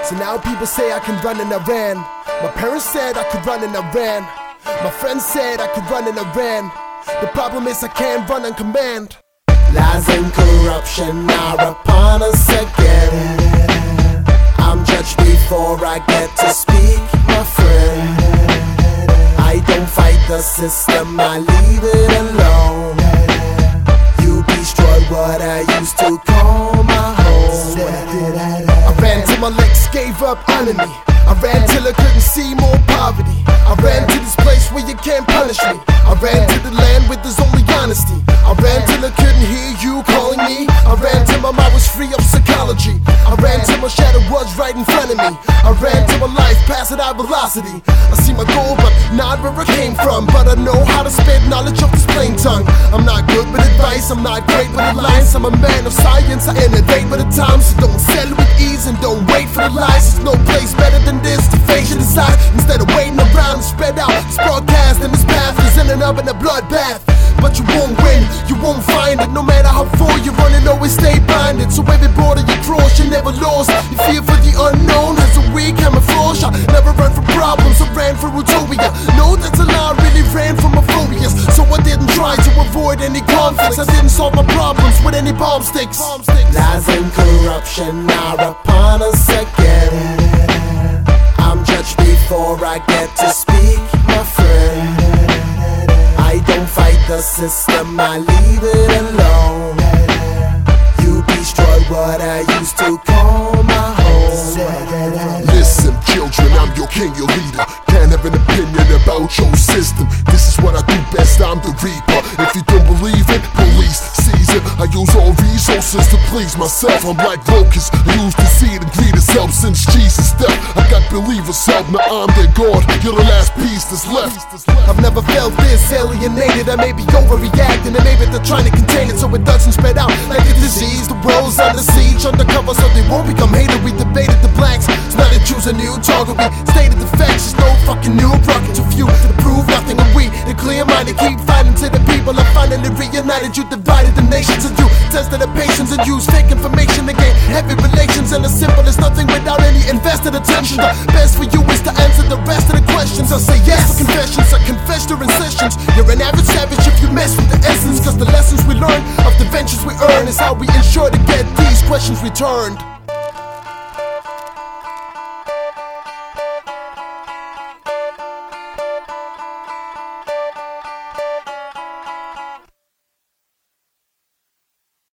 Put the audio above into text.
So now people say I can run and I ran. My parents said I could run and I ran. My friends said I could run and I ran. The problem is I can't run on command. Lies and corruption are upon us again. I'm judged before I get to speak, my friend. I don't fight the system, I leave it alone. You destroy what I used to call my home. I ran till my legs gave up under me. I ran till I couldn't see more poverty. I ran to this place where you can't punish me. I ran to the land where there's only honesty. I ran till I couldn't hear you calling me. I ran till my mind was free of psychology. I ran till my shadow was right in front of me. I ran till my life passed at high velocity. I see my goal but not where I came from. But I know how to spit knowledge off this plain tongue. I'm not good with advice, I'm not great with lines. I'm a man of science, I innovate with the times. So don't sell it with ease and don't wait for the lies. There's no place better than this to face your desires. Instead of waiting around and spread out this broadcast and this path is ending up in a bloodbath. But you won't win, you won't find it. No matter how far you run, it always stay blinded. So every border you cross, you never lost. You fear for the unknown, has a weak camouflage. I never ran from problems, I ran for utopia. No, that's a lie, I really ran from my phobias. So I didn't try to avoid any conflicts. I didn't solve my problems with any bomb sticks. Lies and corruption are upon us again. I'm judged before I get to speak, my friend. I don't fight the system, I leave it alone. You destroy what I used to call my home. Listen, children, I'm your king, your leader. Can't have an opinion about your system. This is what I do best, I'm the reaper. If you don't believe it, police seize it. I use all resources to please myself. I'm like locusts, I used to see it and greed is help since Jesus' death. I got believers help, now I'm their God. You're the last piece that's left. I've never felt this alienated. I may be overreacting, and maybe they're trying to contain it so it doesn't spread out like a disease. The world's under siege, undercover, so they won't become hated. We debated the blacks, so now they choose a new target. We stated the facts, there's no fucking new rocket. Too few to prove nothing, and we, the clear-minded, keep fighting till the people are finally reunited. You divided the nations, and you tested the patience and used fake information to gain heavy relations. And the simple is nothing without any invested attention. The best for you is to answer the rest of the questions. I say yes for confessions, I confess during sessions. You're an average savage if you mess with the essence. Cause the lessons we learn of the ventures we earn is how we ensure to get these questions returned.